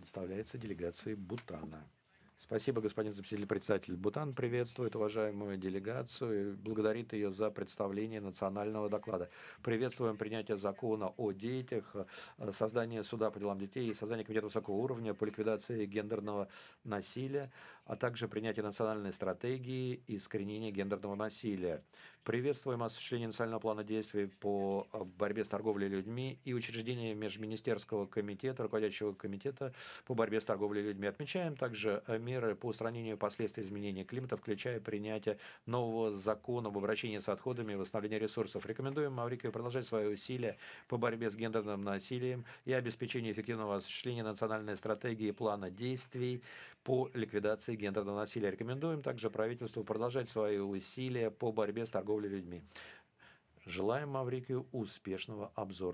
предоставляется делегации Бутана. Спасибо, господин заместитель-председатель. Бутан приветствует уважаемую делегацию и благодарит ее за представление национального доклада. Приветствуем принятие закона о детях, создание суда по делам детей и создание комитета высокого уровня по ликвидации гендерного насилия, а также принятие национальной стратегии и искоренение гендерного насилия. Приветствуем осуществление национального плана действий по борьбе с торговлей людьми и учреждение межминистерского комитета, руководящего комитета по борьбе с торговлей людьми. Отмечаем также меры по устранению последствий изменения климата, включая принятие нового закона об обращении с отходами и восстановлении ресурсов. Рекомендуем Маврикию продолжать свои усилия по борьбе с гендерным насилием и обеспечению эффективного осуществления национальной стратегии и плана действий по ликвидации гендерного насилия. Рекомендуем также правительству продолжать свои усилия по борьбе с торговлей людьми. Желаем Маврикию успешного обзора.